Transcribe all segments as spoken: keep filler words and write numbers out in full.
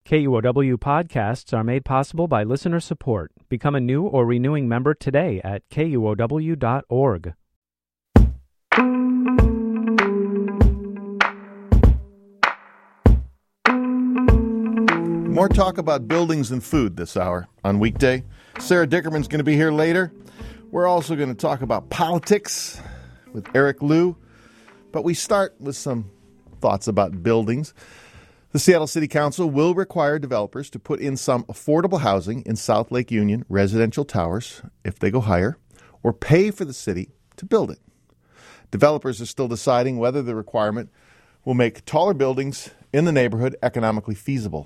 K U O W podcasts are made possible by listener support. Become a new or renewing member today at K U O W dot org. More talk about buildings and food this hour on Weekday. Sarah Dickerman's going to be here later. We're also going to talk about politics with Eric Liu. But we start with some thoughts about buildings. The Seattle City Council will require developers to put in some affordable housing in South Lake Union residential towers if they go higher, or pay for the city to build it. Developers are still deciding whether the requirement will make taller buildings in the neighborhood economically feasible.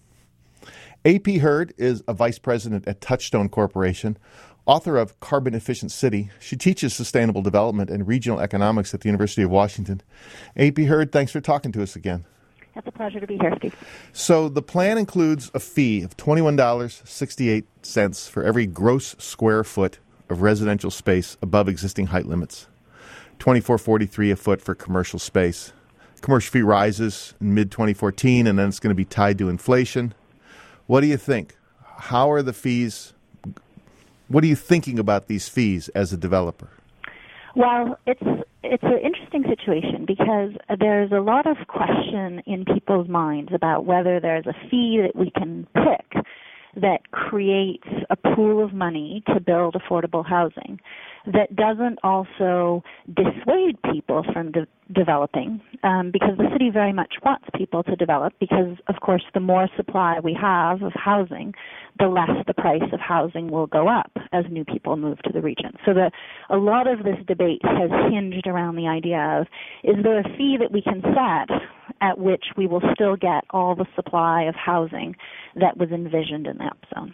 A P Hurd is a vice president at Touchstone Corporation, author of Carbon Efficient City. She teaches sustainable development and regional economics at the University of Washington. A P Hurd, thanks for talking to us again. It's a pleasure to be here, Steve. So the plan includes a fee of twenty-one dollars and sixty-eight cents for every gross square foot of residential space above existing height limits, twenty-four dollars and forty-three cents a foot for commercial space. Commercial fee rises in mid twenty fourteen, and then it's going to be tied to inflation. What do you think? How are the fees? What are you thinking about these fees as a developer? Well, it's it's an interesting situation because there's a lot of question in people's minds about whether there's a fee that we can pick that creates a pool of money to build affordable housing that doesn't also dissuade people from de- developing um, because the city very much wants people to develop because, of course, the more supply we have of housing, the less the price of housing will go up as new people move to the region. So the, a lot of this debate has hinged around the idea of, is there a fee that we can set at which we will still get all the supply of housing that was envisioned in the upzone?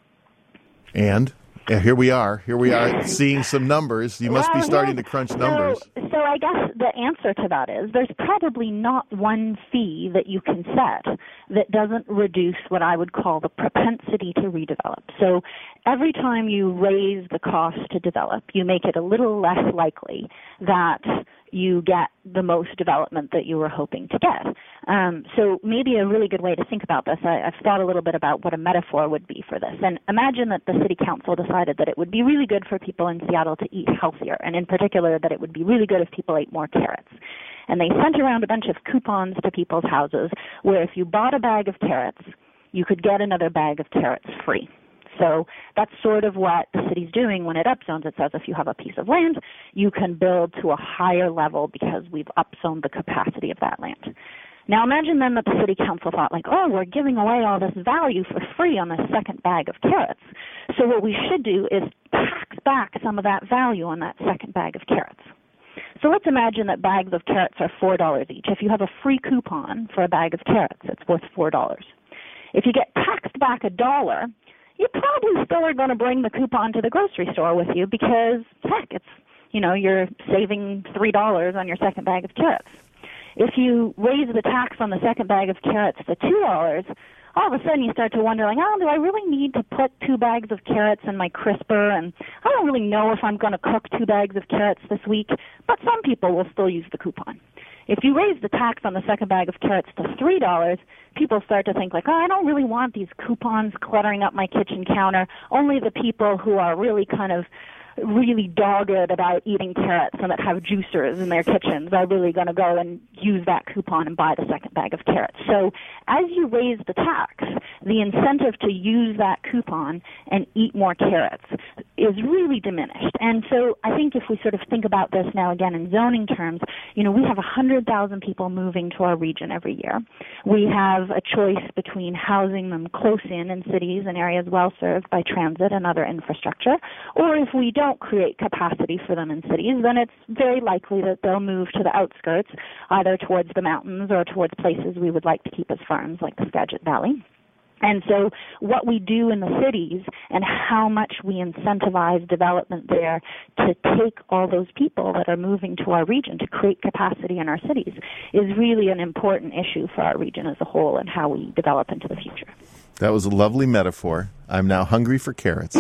And yeah, here we are. Here we are seeing some numbers. You must well, be starting yeah. to crunch so, numbers. So I guess the answer to that is there's probably not one fee that you can set that doesn't reduce what I would call the propensity to redevelop. So every time you raise the cost to develop, you make it a little less likely that you get the most development that you were hoping to get. Um, so maybe a really good way to think about this, I, I've thought a little bit about what a metaphor would be for this. And imagine that the city council decided that it would be really good for people in Seattle to eat healthier, and in particular that it would be really good if people ate more carrots. And they sent around a bunch of coupons to people's houses where if you bought a bag of carrots, you could get another bag of carrots free. So that's sort of what the city's doing when it upzones. It says if you have a piece of land, you can build to a higher level because we've upzoned the capacity of that land. Now imagine then that the city council thought like, oh, we're giving away all this value for free on this second bag of carrots. So what we should do is tax back some of that value on that second bag of carrots. So let's imagine that bags of carrots are four dollars each. If you have a free coupon for a bag of carrots, it's worth four dollars. If you get taxed back a dollar, you probably still are going to bring the coupon to the grocery store with you because, heck, it's, you know, you're saving three dollars on your second bag of carrots. If you raise the tax on the second bag of carrots to two dollars, all of a sudden you start to wonder, like, oh, do I really need to put two bags of carrots in my crisper? And I don't really know if I'm going to cook two bags of carrots this week, but some people will still use the coupon. If you raise the tax on the second bag of carrots to three dollars, people start to think like, oh, I don't really want these coupons cluttering up my kitchen counter. Only the people who are really kind of really dogged about eating carrots and that have juicers in their kitchens are really going to go and use that coupon and buy the second bag of carrots. So as you raise the tax, the incentive to use that coupon and eat more carrots is really diminished. And so I think if we sort of think about this now again in zoning terms, you know, we have one hundred thousand people moving to our region every year. We have a choice between housing them close in in cities and areas well served by transit and other infrastructure, or if we don't create capacity for them in cities, then it's very likely that they'll move to the outskirts, either towards the mountains or towards places we would like to keep as farms, like the Skagit Valley. And so what we do in the cities and how much we incentivize development there to take all those people that are moving to our region to create capacity in our cities is really an important issue for our region as a whole and how we develop into the future. That was a lovely metaphor. I'm now hungry for carrots.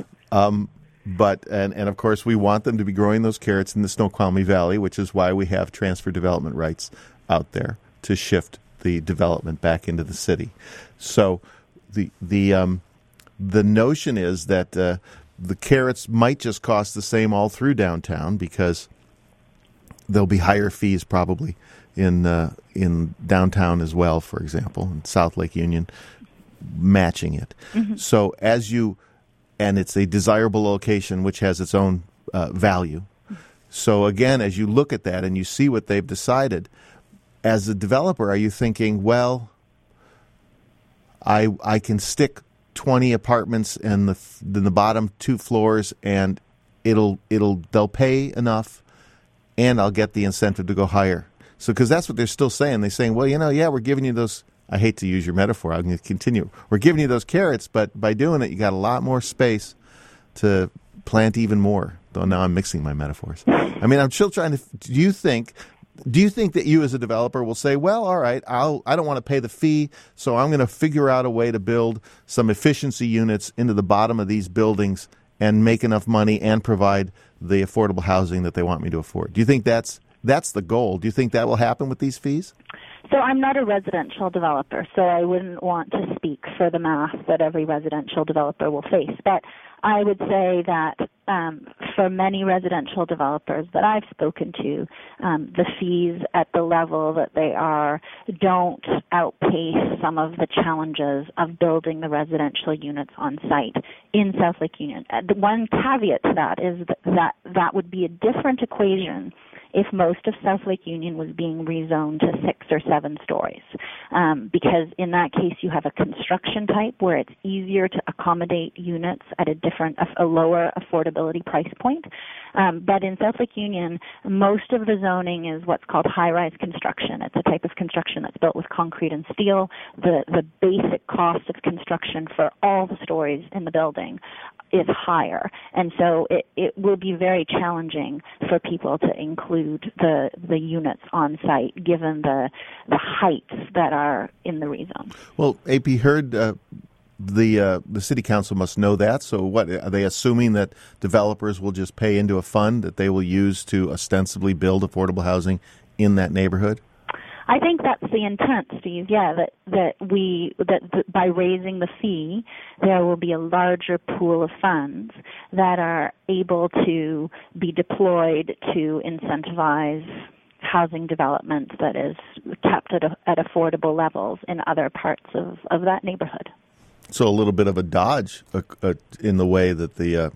Um, but, and, and of course, we want them to be growing those carrots in the Snoqualmie Valley, which is why we have transfer development rights out there to shift the development back into the city. So the the um, the notion is that uh, the carrots might just cost the same all through downtown because there'll be higher fees probably in uh, in downtown as well, for example, in South Lake Union, matching it. Mm-hmm. So as you, and it's a desirable location which has its own uh, value. So again, as you look at that and you see what they've decided, as a developer, are you thinking, well, I I can stick twenty apartments in the in the bottom two floors, and it'll it'll they'll pay enough, and I'll get the incentive to go higher. So because that's what they're still saying. They're saying, well, you know, yeah, we're giving you those. I hate to use your metaphor. I'm going to continue. We're giving you those carrots, but by doing it, you got a lot more space to plant even more. Though now I'm mixing my metaphors. I mean, I'm still trying to. Do you think? Do you think that you as a developer will say, well, all right, I'll, I don't want to pay the fee, so I'm going to figure out a way to build some efficiency units into the bottom of these buildings and make enough money and provide the affordable housing that they want me to afford? Do you think that's that's the goal? Do you think that will happen with these fees? So I'm not a residential developer, so I wouldn't want to speak for the math that every residential developer will face. But I would say that um, for many residential developers that I've spoken to, um, the fees at the level that they are don't outpace some of the challenges of building the residential units on site in South Lake Union. Uh, the one caveat to that is that, that that would be a different equation if most of South Lake Union was being rezoned to six or seven stories. Um, because in that case, you have a construction type where it's easier to accommodate units at a different, a, a lower affordability price point. Um, but in South Lake Union, most of the zoning is what's called high-rise construction. It's a type of construction that's built with concrete and steel. The, the basic cost of construction for all the stories in the building is higher, and so it, it will be very challenging for people to include the the units on site given the the heights that are in the rezone. Well, A P Hurd, uh, the uh, the city council must know that. So, what are they assuming that developers will just pay into a fund that they will use to ostensibly build affordable housing in that neighborhood? I think that's the intent, Steve. Yeah, that that we that, that by raising the fee, there will be a larger pool of funds that are able to be deployed to incentivize housing development that is kept at, a, at affordable levels in other parts of, of that neighborhood. So a little bit of a dodge uh, uh, in the way that the uh,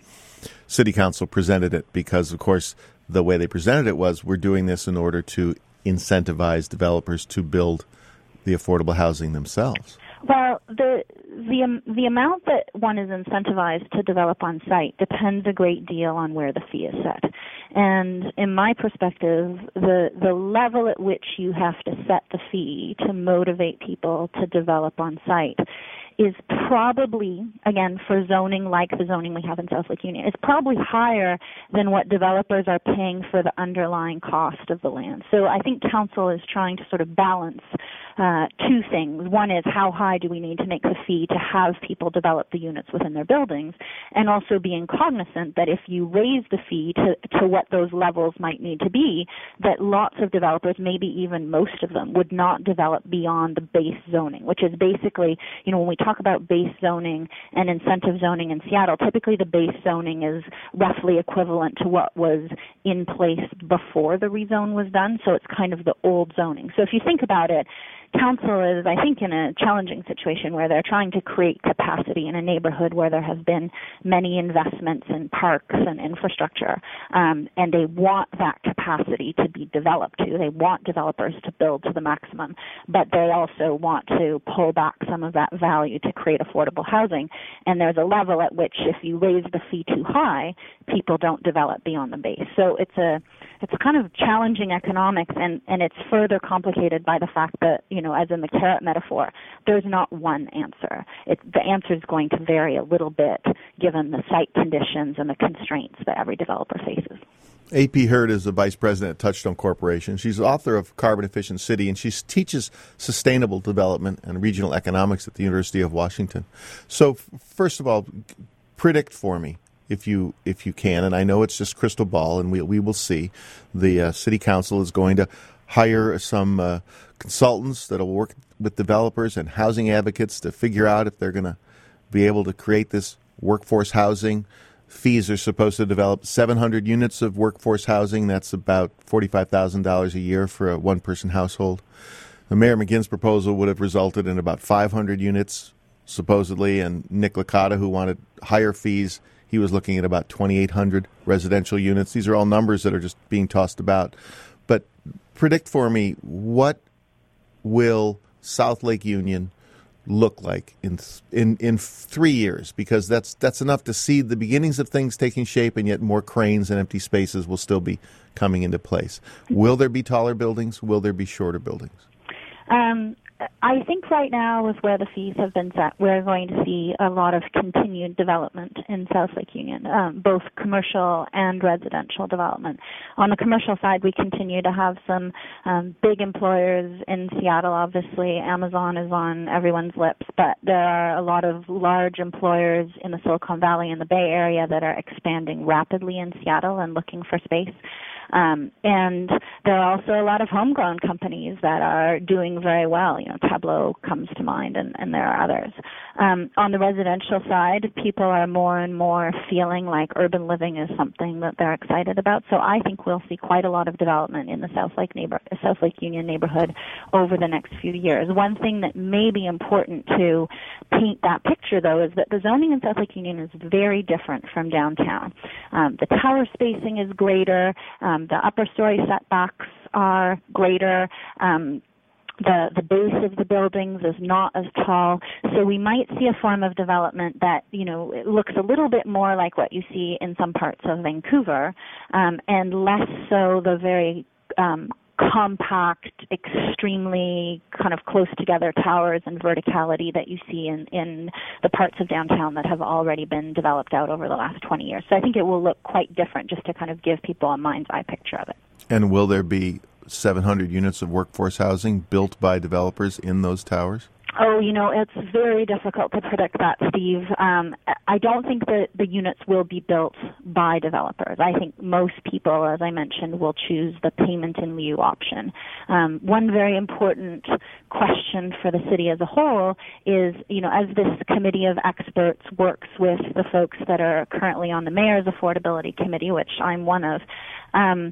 city council presented it, because, of course, the way they presented it was we're doing this in order to incentivize developers to build the affordable housing themselves. Well, the the um, the amount that one is incentivized to develop on site depends a great deal on where the fee is set. And in my perspective, the the level at which you have to set the fee to motivate people to develop on site is probably, again, for zoning like the zoning we have in South Lake Union, is probably higher than what developers are paying for the underlying cost of the land. So I think council is trying to sort of balance uh, two things. One is how high do we need to make the fee to have people develop the units within their buildings, and also being cognizant that if you raise the fee to, to what those levels might need to be, that lots of developers, maybe even most of them, would not develop beyond the base zoning, which is basically, you know, when we talk about base zoning and incentive zoning in Seattle, typically the base zoning is roughly equivalent to what was in place before the rezone was done, so it's kind of the old zoning. So if you think about it, council is, I think, in a challenging situation where they're trying to create capacity in a neighborhood where there have been many investments in parks and infrastructure, um, and they want that capacity to be developed too. They want developers to build to the maximum, but they also want to pull back some of that value to create affordable housing. And there's a level at which if you raise the fee too high, people don't develop beyond the base. So it's a it's a kind of challenging economics, and, and it's further complicated by the fact that, you know, as in the carrot metaphor, there's not one answer. It, the answer is going to vary a little bit given the site conditions and the constraints that every developer faces. A P Hurd is the vice president at Touchstone Corporation. She's the author of Carbon Efficient City, and she teaches sustainable development and regional economics at the University of Washington. So, f- first of all, predict for me, if you if you can, and I know it's just crystal ball, and we we will see. The uh, city council is going to hire some uh, consultants that will work with developers and housing advocates to figure out if they're going to be able to create this workforce housing. Fees are supposed to develop seven hundred units of workforce housing. That's about forty-five thousand dollars a year for a one-person household. The Mayor McGinn's proposal would have resulted in about five hundred units, supposedly, and Nick Licata, who wanted higher fees, he was looking at about twenty-eight hundred residential units. These are all numbers that are just being tossed about. But predict for me, what will South Lake Union look like in in in three years? Because that's that's enough to see the beginnings of things taking shape, and yet more cranes and empty spaces will still be coming into place. Will there be taller buildings? Will there be shorter buildings? Um, I think right now, with where the fees have been set, we're going to see a lot of continued development in South Lake Union, um, both commercial and residential development. On the commercial side, we continue to have some um, big employers in Seattle. Obviously, Amazon is on everyone's lips, but there are a lot of large employers in the Silicon Valley and the Bay Area that are expanding rapidly in Seattle and looking for space. Um, and there are also a lot of homegrown companies that are doing very well. You know, Tableau comes to mind, and, and there are others. Um, on the residential side, people are more and more feeling like urban living is something that they're excited about. So I think we'll see quite a lot of development in the South Lake neighbor, South Lake Union neighborhood over the next few years. One thing that may be important to paint that picture, though, is that the zoning in South Lake Union is very different from downtown. Um, the tower spacing is greater. Um, the upper story setbacks are greater. Um, The, the base of the buildings is not as tall, so we might see a form of development that, you know, it looks a little bit more like what you see in some parts of Vancouver, um, and less so the very um, compact, extremely kind of close together towers and verticality that you see in, in the parts of downtown that have already been developed out over the last twenty years. So I think it will look quite different, just to kind of give people a mind's eye picture of it. And will there be seven hundred units of workforce housing built by developers in those towers? Oh, you know, it's very difficult to predict that, Steve. Um, I don't think that the units will be built by developers. I think most people, as I mentioned, will choose the payment in lieu option. Um, one very important question for the city as a whole is, you know, as this committee of experts works with the folks that are currently on the Mayor's Affordability Committee, which I'm one of, um,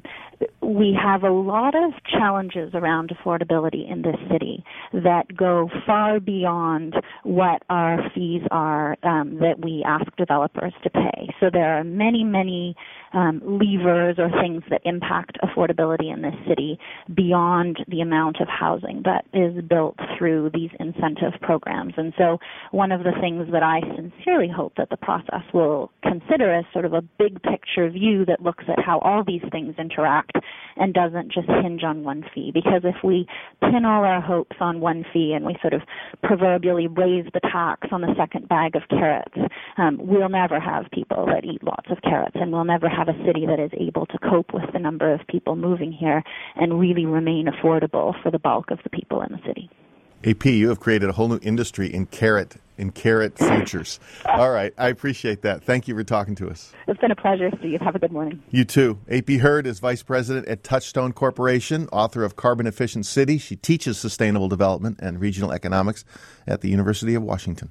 we have a lot of challenges around affordability in this city that go far beyond what our fees are um, that we ask developers to pay. So there are many, many um, levers or things that impact affordability in this city beyond the amount of housing that is built through these incentive programs. And so one of the things that I sincerely hope that the process will consider is sort of a big picture view that looks at how all these things interact and doesn't just hinge on one fee. Because if we pin all our hopes on one fee and we sort of proverbially raise the tax on the second bag of carrots, um, we'll never have people that eat lots of carrots, and we'll never have a city that is able to cope with the number of people moving here and really remain affordable for the bulk of the people in the city. A P, you have created a whole new industry in carrot in carrot futures. All right, I appreciate that. Thank you for talking to us. It's been a pleasure, Steve. Have a good morning. You too. A P Hurd is Vice President at Touchstone Corporation, author of Carbon Efficient City. She teaches sustainable development and regional economics at the University of Washington.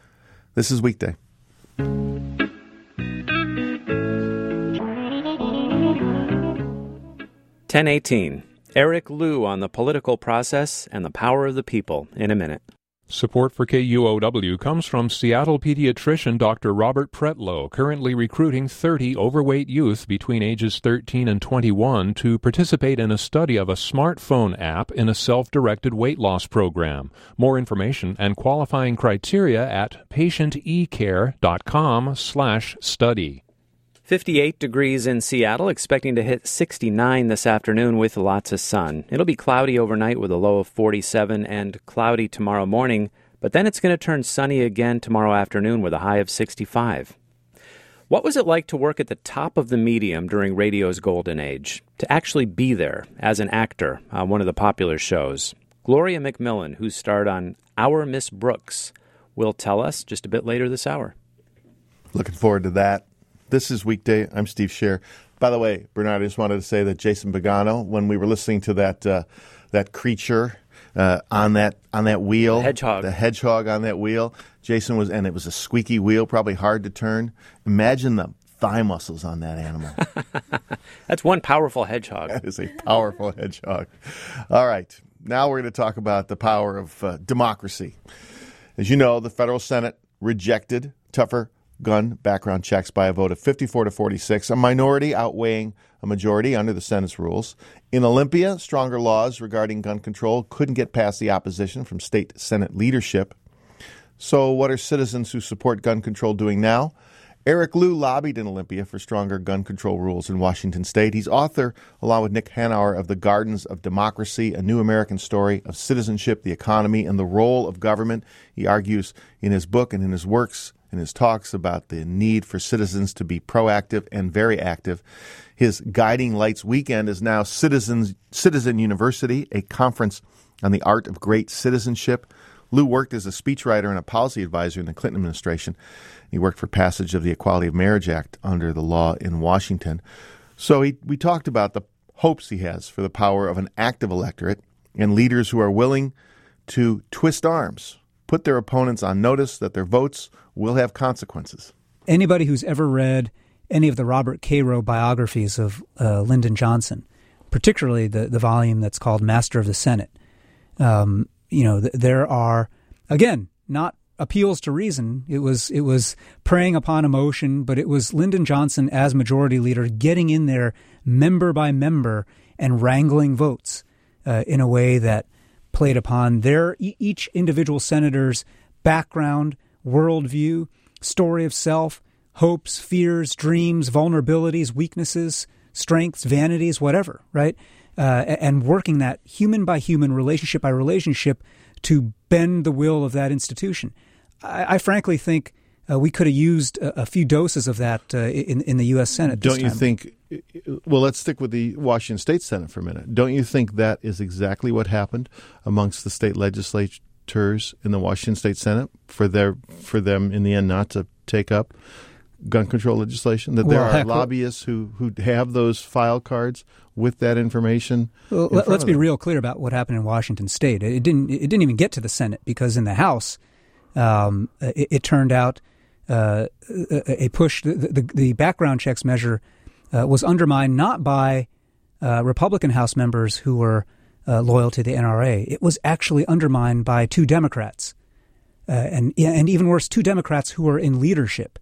This is Weekday. ten eighteen. Eric Liu on the political process and the power of the people in a minute. Support for K U O W comes from Seattle pediatrician Doctor Robert Pretlow, currently recruiting thirty overweight youth between ages thirteen and twenty-one to participate in a study of a smartphone app in a self-directed weight loss program. More information and qualifying criteria at patientecare.com slash study. fifty-eight degrees in Seattle, expecting to hit sixty-nine this afternoon with lots of sun. It'll be cloudy overnight with a low of forty-seven and cloudy tomorrow morning, but then it's going to turn sunny again tomorrow afternoon with a high of sixty-five. What was it like to work at the top of the medium during radio's golden age? To actually be there as an actor on one of the popular shows? Gloria McMillan, who starred on Our Miss Brooks, will tell us just a bit later this hour. Looking forward to that. This is Weekday. I'm Steve Scher. By the way, Bernard, I just wanted to say that Jason Pagano, when we were listening to that uh, that creature uh, on that on that wheel, the hedgehog, the hedgehog on that wheel, Jason was, and it was a squeaky wheel, probably hard to turn. Imagine the thigh muscles on that animal. That's one powerful hedgehog. That is a powerful hedgehog. All right, now we're going to talk about the power of uh, democracy. As you know, the federal Senate rejected tougher gun background checks by a vote of fifty-four to forty-six, a minority outweighing a majority under the Senate's rules. In Olympia, stronger laws regarding gun control couldn't get past the opposition from state Senate leadership. So what are citizens who support gun control doing now? Eric Liu lobbied in Olympia for stronger gun control rules in Washington state. He's author, along with Nick Hanauer, of The Gardens of Democracy, a new American story of citizenship, the economy, and the role of government. He argues in his book and in his works, in his talks, about the need for citizens to be proactive and very active. His Guiding Lights weekend is now Citizens, Citizen University, a conference on the art of great citizenship. Liu worked as a speechwriter and a policy advisor in the Clinton administration. He worked for passage of the Equality of Marriage Act under the law in Washington. So he, we talked about the hopes he has for the power of an active electorate and leaders who are willing to twist arms, put their opponents on notice that their votes will have consequences. Anybody who's ever read any of the Robert Caro biographies of uh, Lyndon Johnson, particularly the, the volume that's called Master of the Senate, um, you know, th- there are, again, not appeals to reason. It was it was preying upon emotion, but it was Lyndon Johnson as majority leader getting in there member by member and wrangling votes uh, in a way that played upon their each individual senator's background, worldview, story of self, hopes, fears, dreams, vulnerabilities, weaknesses, strengths, vanities, whatever, right? Uh, and working that human by human, relationship by relationship to bend the will of that institution. I, I frankly think uh, we could have used a, a few doses of that uh, in, in the U S Senate this Don't you time. think, well, let's stick with the Washington State Senate for a minute. Don't you think that is exactly what happened amongst the state legislators in the Washington State Senate for their for them in the end not to take up gun control legislation? That there well, are heck, lobbyists who, who have those file cards with that information? Well, in let, let's of be them? real clear about what happened in Washington State. It didn't. It didn't even get to the Senate because in the House, um, it, it turned out uh, a push. The, the, the background checks measure uh, was undermined not by uh, Republican House members who were uh, loyal to the N R A. It was actually undermined by two Democrats, uh, and and even worse, two Democrats who were in leadership.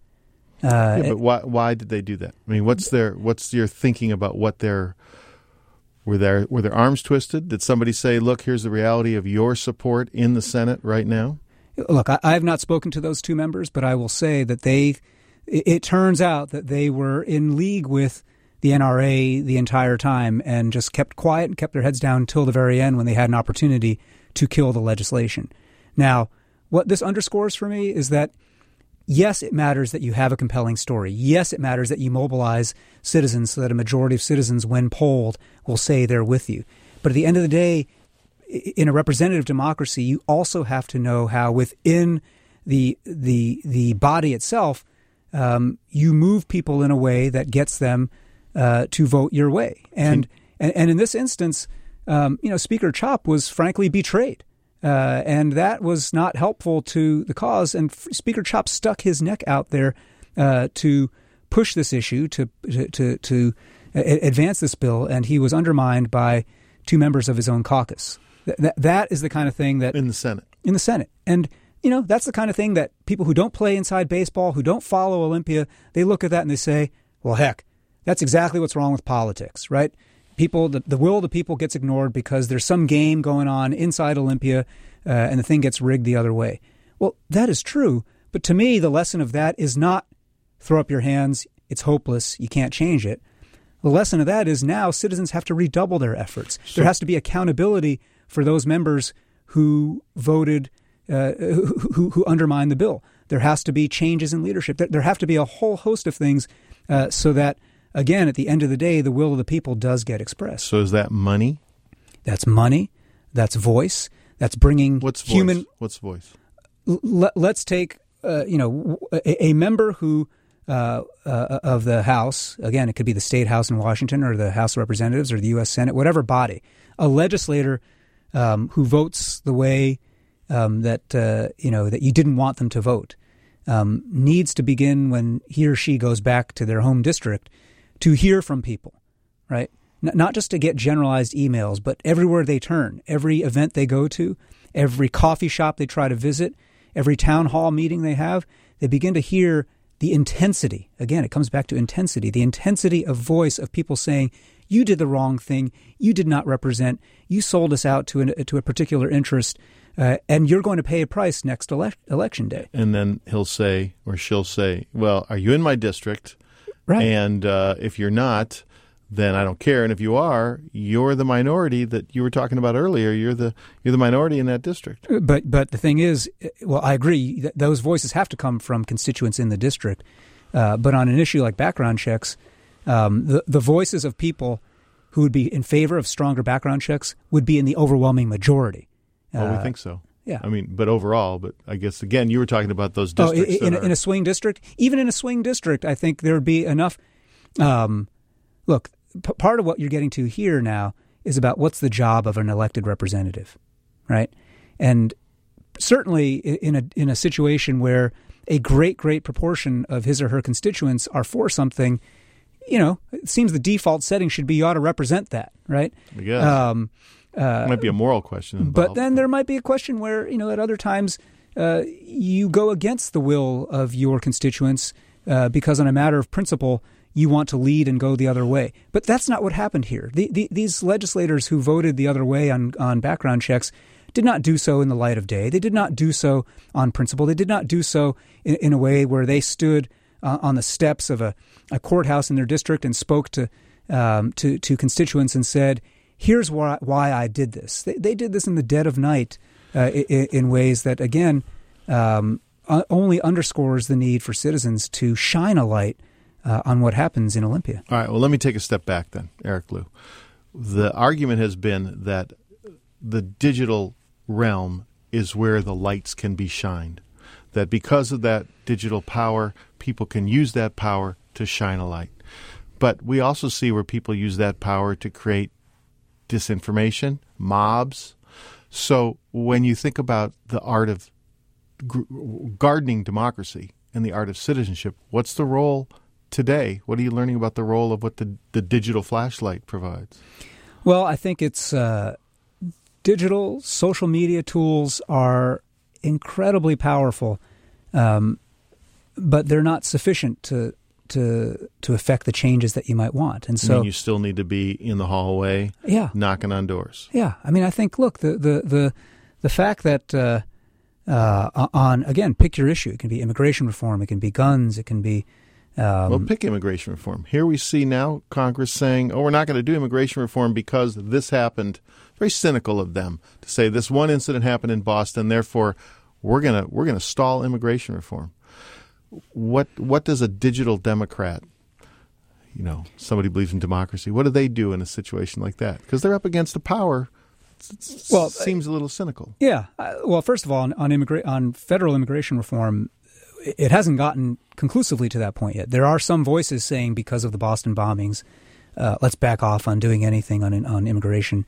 Uh, yeah, but why why did they do that? I mean, what's their what's your thinking about what their were their were their arms twisted? Did somebody say, "Look, here's the reality of your support in the Senate right now"? Look, I, I have not spoken to those two members, but I will say that they. It, it turns out that they were in league with the N R A the entire time and just kept quiet and kept their heads down until the very end when they had an opportunity to kill the legislation. Now, what this underscores for me is that. Yes, it matters that you have a compelling story. Yes, it matters that you mobilize citizens so that a majority of citizens, when polled, will say they're with you. But at the end of the day, in a representative democracy, you also have to know how within the the the body itself, um, you move people in a way that gets them uh, to vote your way. And, and and in this instance, um, you know, Speaker Chop was frankly betrayed. Uh, and that was not helpful to the cause. And Speaker Chop stuck his neck out there uh, to push this issue, to to to, to a- advance this bill, and he was undermined by two members of his own caucus. Th- that that is the kind of thing that in the Senate, in the Senate, and you know that's the kind of thing that people who don't play inside baseball, who don't follow Olympia, they look at that and they say, "Well, heck, that's exactly what's wrong with politics, right?" People, the, the will of the people gets ignored because there's some game going on inside Olympia uh, and the thing gets rigged the other way. Well, that is true. But to me, the lesson of that is not throw up your hands. It's hopeless. You can't change it. The lesson of that is now citizens have to redouble their efforts. Sure. There has to be accountability for those members who voted, uh, who, who, who undermined the bill. There has to be changes in leadership. There, there have to be a whole host of things uh, so that again, at the end of the day, the will of the people does get expressed. So is that money? That's money. That's voice. That's bringing What's voice? human. What's voice? L- let's take, uh, you know, a, a member who uh, uh, of the House, again, it could be the State House in Washington or the House of Representatives or the U S Senate, whatever body, a legislator um, who votes the way um, that uh, you know that you didn't want them to vote um, needs to begin when he or she goes back to their home district to hear from people, right? N- not just to get generalized emails, but everywhere they turn, every event they go to, every coffee shop they try to visit, every town hall meeting they have, they begin to hear the intensity. Again, it comes back to intensity, the intensity of voice of people saying, you did the wrong thing, you did not represent, you sold us out to, an, to a particular interest, uh, and you're going to pay a price next ele- election day. And then he'll say, or she'll say, well, are you in my district? Right. And uh, if you're not, then I don't care. And if you are, you're the minority that you were talking about earlier. You're the you're the minority in that district. But but the thing is, well, I agree. Th- those voices have to come from constituents in the district. Uh, but on an issue like background checks, um, the the voices of people who would be in favor of stronger background checks would be in the overwhelming majority. Well, uh, we think so. Yeah. I mean, but overall, but I guess, again, you were talking about those Oh, districts. in, in, that a, in are, a swing district, even in a swing district, I think there would be enough. Um, look, p- part of what you're getting to here now is about what's the job of an elected representative, right? And certainly in a in a situation where a great, great proportion of his or her constituents are for something, you know, it seems the default setting should be you ought to represent that, right? I guess. Um, uh, it might be a moral question involved. But then there might be a question where, you know, at other times uh, you go against the will of your constituents uh, because on a matter of principle you want to lead and go the other way. But that's not what happened here. The, the, these legislators who voted the other way on, on background checks did not do so in the light of day. They did not do so on principle. They did not do so in, in a way where they stood uh, on the steps of a, a courthouse in their district and spoke to um, to, to constituents and said, here's why, why I did this. They, they did this in the dead of night uh, in, in ways that, again, um, only underscores the need for citizens to shine a light uh, on what happens in Olympia. All right, well, let me take a step back then, Eric Liu. The argument has been that the digital realm is where the lights can be shined, that because of that digital power, people can use that power to shine a light. But we also see where people use that power to create disinformation, mobs. So when you think about the art of g- gardening democracy and the art of citizenship, what's the role today? What are you learning about the role of what the, the digital flashlight provides? Well, I think it's uh, digital social media tools are incredibly powerful, um, but they're not sufficient to to to affect the changes that you might want. And so I mean, you still need to be in the hallway, yeah, knocking on doors. Yeah, I mean, I think look the the the, the fact that uh, uh, on again, pick your issue. It can be immigration reform. It can be guns. It can be um, well, pick immigration reform. Here we see now Congress saying, "Oh, we're not going to do immigration reform because this happened." Very cynical of them to say this one incident happened in Boston, therefore we're gonna we're gonna stall immigration reform. What what does a digital Democrat, you know, somebody who believes in democracy, what do they do in a situation like that? Because they're up against the power. It well, seems a little cynical. Yeah. Uh, well, first of all, on on, immigra- on federal immigration reform, it hasn't gotten conclusively to that point yet. There are some voices saying because of the Boston bombings, uh, let's back off on doing anything on on immigration,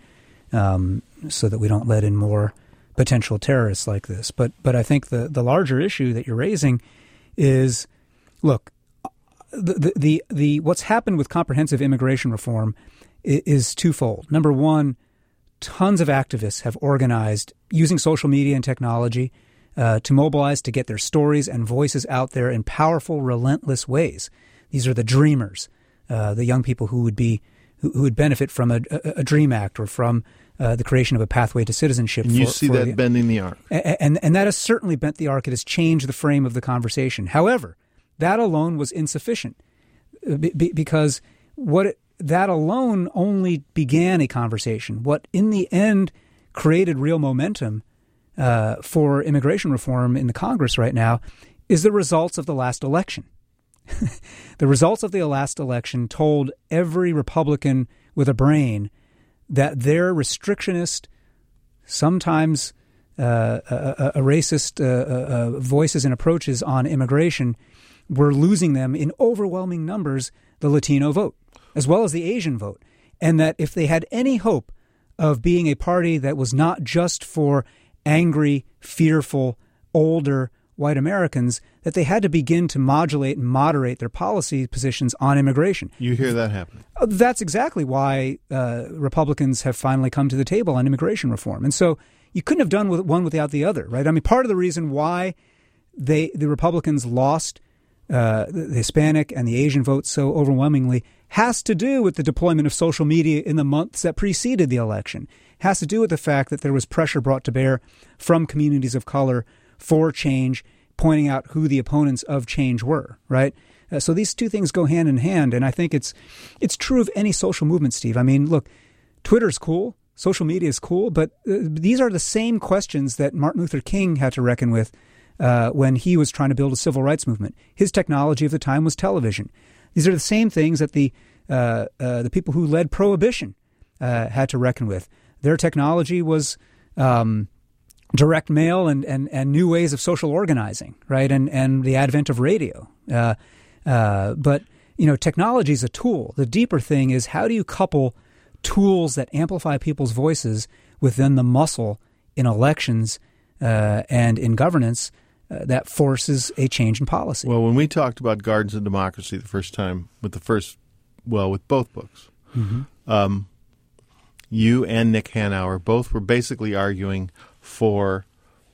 um, so that we don't let in more potential terrorists like this. But but I think the the larger issue that you're raising is, look, the, the the the what's happened with comprehensive immigration reform is, is twofold. Number one, tons of activists have organized using social media and technology uh, to mobilize to get their stories and voices out there in powerful, relentless ways. These are the dreamers, uh, the young people who would be who, who would benefit from a, a, a DREAM Act or from Uh, the creation of a pathway to citizenship. And you for, see for that the, bending the arc. And, and and that has certainly bent the arc. It has changed the frame of the conversation. However, that alone was insufficient be, be, because what it, that alone only began a conversation. What in the end created real momentum uh, for immigration reform in the Congress right now is the results of the last election. The results of the last election told every Republican with a brain that their restrictionist, sometimes uh, a, a racist uh, uh, voices and approaches on immigration we're losing them in overwhelming numbers, the Latino vote, as well as the Asian vote. And that if they had any hope of being a party that was not just for angry, fearful, older white Americans, that they had to begin to modulate and moderate their policy positions on immigration. You hear that happening. That's exactly why uh, Republicans have finally come to the table on immigration reform. And so you couldn't have done with one without the other, right? I mean, part of the reason why they the Republicans lost uh, the Hispanic and the Asian votes so overwhelmingly has to do with the deployment of social media in the months that preceded the election. Has to do with the fact that there was pressure brought to bear from communities of color for change, pointing out who the opponents of change were, right? Uh, so these two things go hand in hand, and I think it's it's true of any social movement, Steve. I mean, look, Twitter's cool, social media is cool, but uh, these are the same questions that Martin Luther King had to reckon with uh, when he was trying to build a civil rights movement. His technology of the time was television. These are the same things that the uh, uh, the people who led prohibition uh, had to reckon with. Their technology was um, direct mail and, and, and new ways of social organizing, right? And and the advent of radio. Uh, uh, but you know, technology is a tool. The deeper thing is, how do you couple tools that amplify people's voices with then the muscle in elections uh, and in governance uh, that forces a change in policy? Well, when we talked about Gardens of Democracy the first time with the first, well, with both books, mm-hmm. um, you and Nick Hanauer both were basically arguing for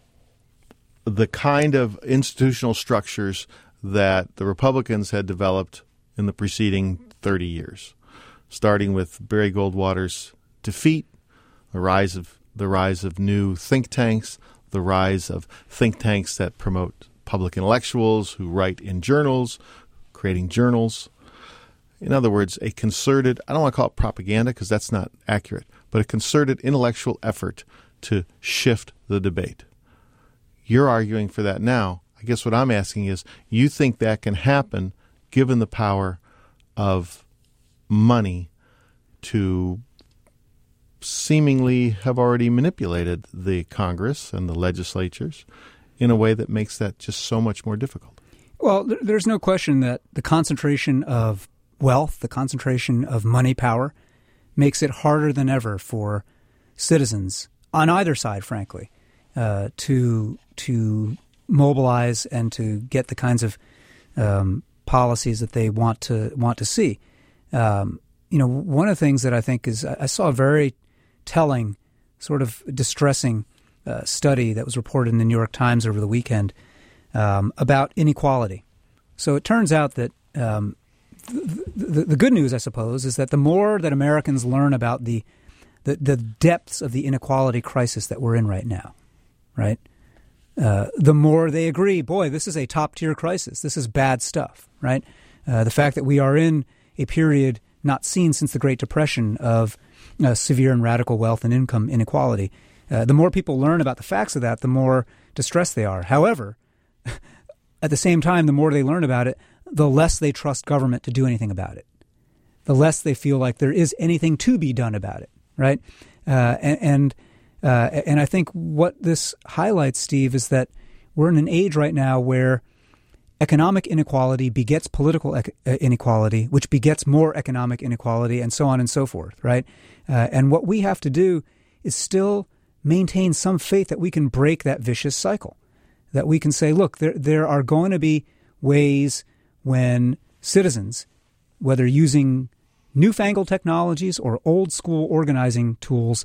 the kind of institutional structures that the Republicans had developed in the preceding thirty years, starting with Barry Goldwater's defeat, the rise of the rise of new think tanks, the rise of think tanks that promote public intellectuals who write in journals, creating journals. In other words, a concerted, I don't want to call it propaganda because that's not accurate, but a concerted intellectual effort to shift the debate. You're arguing for that now. I guess what I'm asking is, you think that can happen given the power of money to seemingly have already manipulated the Congress and the legislatures in a way that makes that just so much more difficult? Well, there's no question that the concentration of wealth, the concentration of money power, makes it harder than ever for citizens on either side, frankly, uh, to to mobilize and to get the kinds of um, policies that they want to want to see. Um, you know, one of the things that I think is, I saw a very telling, sort of distressing uh, study that was reported in the New York Times over the weekend um, about inequality. So it turns out that um, the, the, the good news, I suppose, is that the more that Americans learn about the, the, the depths of the inequality crisis that we're in right now, right, uh, the more they agree, boy, this is a top-tier crisis. This is bad stuff, right? Uh, the fact that we are in a period not seen since the Great Depression of uh, severe and radical wealth and income inequality. Uh, the more people learn about the facts of that, the more distressed they are. However, at the same time, the more they learn about it, the less they trust government to do anything about it. The less they feel like there is anything to be done about it, right? Uh, and and, uh, and I think what this highlights, Steve, is that we're in an age right now where economic inequality begets political ec- inequality, which begets more economic inequality, and so on and so forth, right? Uh, and what we have to do is still maintain some faith that we can break that vicious cycle, that we can say, look, there there are going to be ways when citizens, whether using newfangled technologies or old school organizing tools,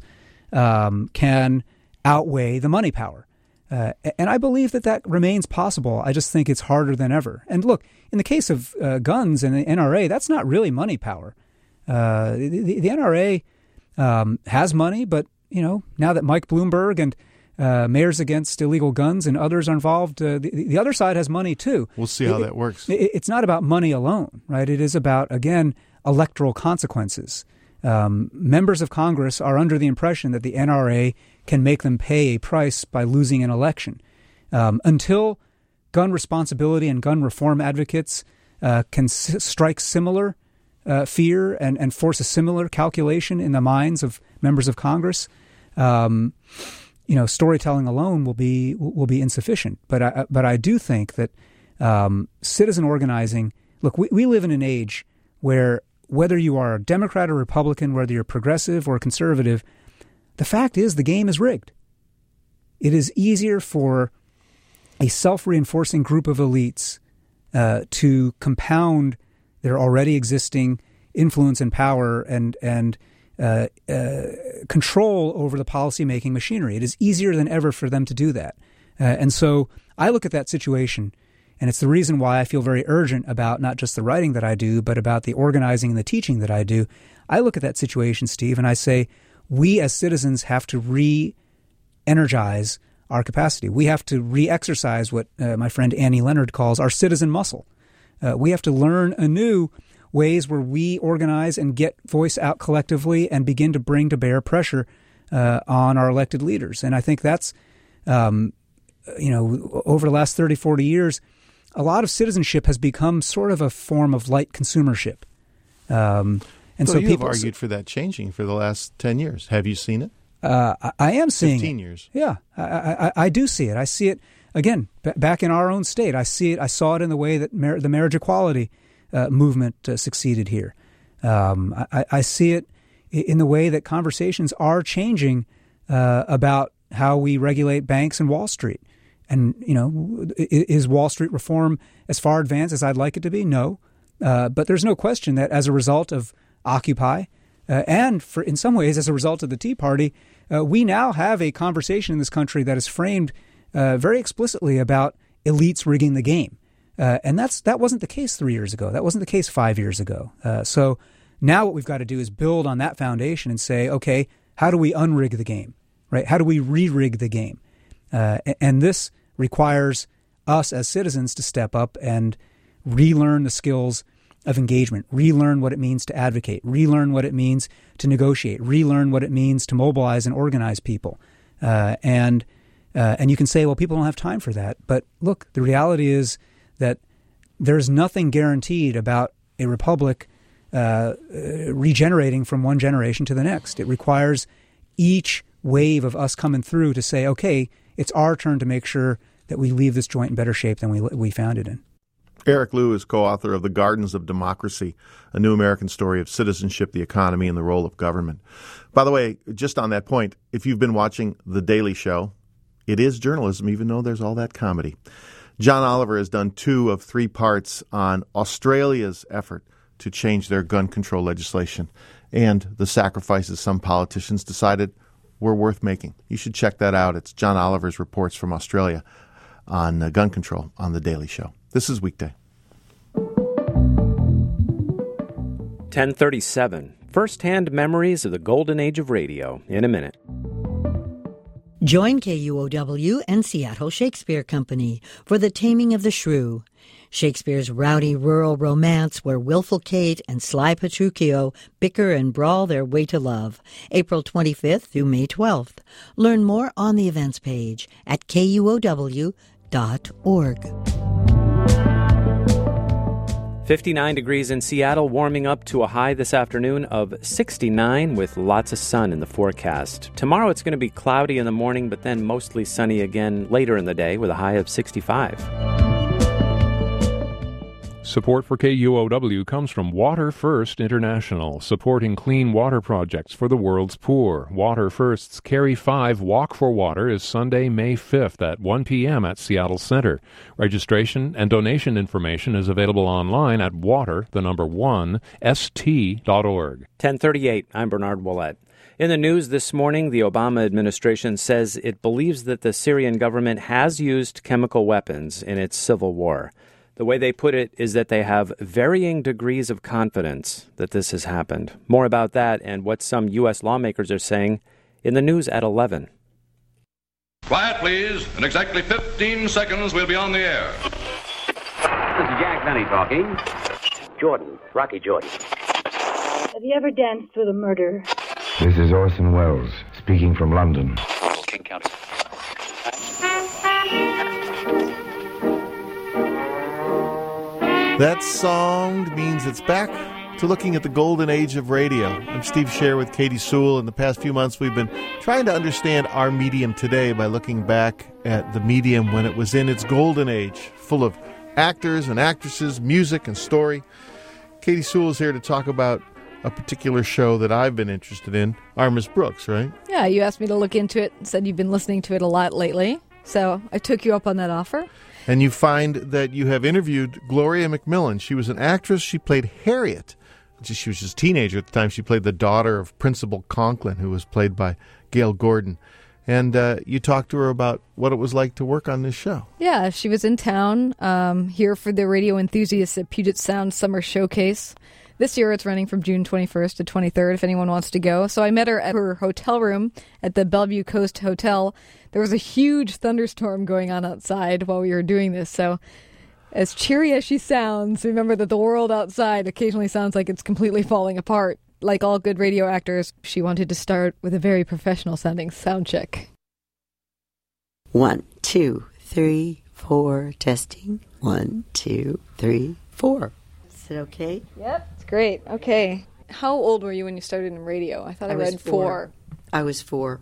um, can outweigh the money power. Uh, and I believe that that remains possible. I just think it's harder than ever. And look, in the case of uh, guns and the N R A, that's not really money power. Uh, the, the N R A um, has money, but you know, now that Mike Bloomberg and uh, Mayors Against Illegal Guns and others are involved, uh, the, the other side has money too. We'll see how it, that works. It, it's not about money alone, right? It is about, again, electoral consequences. Um, members of Congress are under the impression that the N R A can make them pay a price by losing an election. Um, until gun responsibility and gun reform advocates uh, can s- strike similar uh, fear and, and force a similar calculation in the minds of members of Congress, um, you know, storytelling alone will be will be insufficient. But I but I do think that Um, citizen organizing, look, we, we live in an age where whether you are a Democrat or Republican, whether you're progressive or conservative, the fact is the game is rigged. It is easier for a self-reinforcing group of elites uh, to compound their already existing influence and power and and uh, uh, control over the policymaking machinery. It is easier than ever for them to do that. Uh, and so I look at that situation, and it's the reason why I feel very urgent about not just the writing that I do, but about the organizing and the teaching that I do. I look at that situation, Steve, and I say, we as citizens have to re-energize our capacity. We have to re-exercise what uh, my friend Annie Leonard calls our citizen muscle. Uh, we have to learn anew ways where we organize and get voice out collectively and begin to bring to bear pressure uh, on our elected leaders. And I think that's, um, you know, over the last thirty, forty years, a lot of citizenship has become sort of a form of light consumership. Um, and so, so you people have argued for that changing for the last ten years. Have you seen it? Uh, I, I am seeing fifteen it. years. Yeah, I, I, I do see it. I see it, again, b- back in our own state. I see it. I saw it in the way that mar- the marriage equality uh, movement uh, succeeded here. Um, I, I see it in the way that conversations are changing uh, about how we regulate banks and Wall Street. And, you know, is Wall Street reform as far advanced as I'd like it to be? No. Uh, but there's no question that as a result of Occupy, Uh, and for in some ways, as a result of the Tea Party, uh, we now have a conversation in this country that is framed uh, very explicitly about elites rigging the game. Uh, and that's that wasn't the case three years ago. That wasn't the case five years ago. Uh, so now what we've got to do is build on that foundation and say, okay, how do we unrig the game, right? How do we re-rig the game? Uh, and this requires us as citizens to step up and relearn the skills of engagement, relearn what it means to advocate, relearn what it means to negotiate, relearn what it means to mobilize and organize people. Uh, and uh, and you can say, well, people don't have time for that. But look, the reality is that there's nothing guaranteed about a republic uh, regenerating from one generation to the next. It requires each wave of us coming through to say, okay, it's our turn to make sure that we leave this joint in better shape than we we found it in. Eric Liu is co-author of The Gardens of Democracy, a new American story of citizenship, the economy, and the role of government. By the way, just on that point, if you've been watching The Daily Show, it is journalism, even though there's all that comedy. John Oliver has done two of three parts on Australia's effort to change their gun control legislation and the sacrifices some politicians decided were worth making. You should check that out. It's John Oliver's reports from Australia on uh, gun control on The Daily Show. This is Weekday. ten thirty-seven. First-hand memories of the golden age of radio in a minute. Join K U O W and Seattle Shakespeare Company for The Taming of the Shrew, Shakespeare's rowdy rural romance where Wilful Kate and Sly Petruchio bicker and brawl their way to love. April twenty-fifth through May twelfth. Learn more on the events page at K U O W dot org. fifty-nine degrees in Seattle, warming up to a high this afternoon of sixty-nine with lots of sun in the forecast. Tomorrow it's going to be cloudy in the morning, but then mostly sunny again later in the day with a high of sixty-five. Support for K U O W comes from Water First International, supporting clean water projects for the world's poor. Water First's Carry five Walk for Water is Sunday, May fifth at one p.m. at Seattle Center. Registration and donation information is available online at water, the number one, st dot org. ten thirty-eight, I'm Bernard Ouellette. In the news this morning, the Obama administration says it believes that the Syrian government has used chemical weapons in its civil war. The way they put it is that they have varying degrees of confidence that this has happened. More about that and what some U S lawmakers are saying in the news at eleven. Quiet, please. In exactly fifteen seconds, we'll be on the air. This is Jack Benny talking. Jordan, Rocky Jordan. Have you ever danced with a murderer? This is Orson Welles, speaking from London. King County. That song means it's back to looking at the golden age of radio. I'm Steve Scher with Katie Sewell. In the past few months, we've been trying to understand our medium today by looking back at the medium when it was in its golden age, full of actors and actresses, music and story. Katie Sewell is here to talk about a particular show that I've been interested in, Our Miss Brooks, right? Yeah, you asked me to look into it and said you've been listening to it a lot lately. So I took you up on that offer. And you find that you have interviewed Gloria McMillan. She was an actress. She played Harriet. She was just a teenager at the time. She played the daughter of Principal Conklin, who was played by Gail Gordon. And uh, you talked to her about what it was like to work on this show. Yeah, she was in town um, here for the radio enthusiasts at Puget Sound Summer Showcase. This year it's running from June twenty-first to twenty-third if anyone wants to go. So I met her at her hotel room at the Bellevue Coast Hotel. There was a huge thunderstorm going on outside while we were doing this. So as cheery as she sounds, remember that the world outside occasionally sounds like it's completely falling apart. Like all good radio actors, she wanted to start with a very professional-sounding sound check. One, two, three, four, testing. One, two, three, four. Is it okay? Yep, it's great. Okay. How old were you when you started in radio? I thought I, I read four. four. I was four.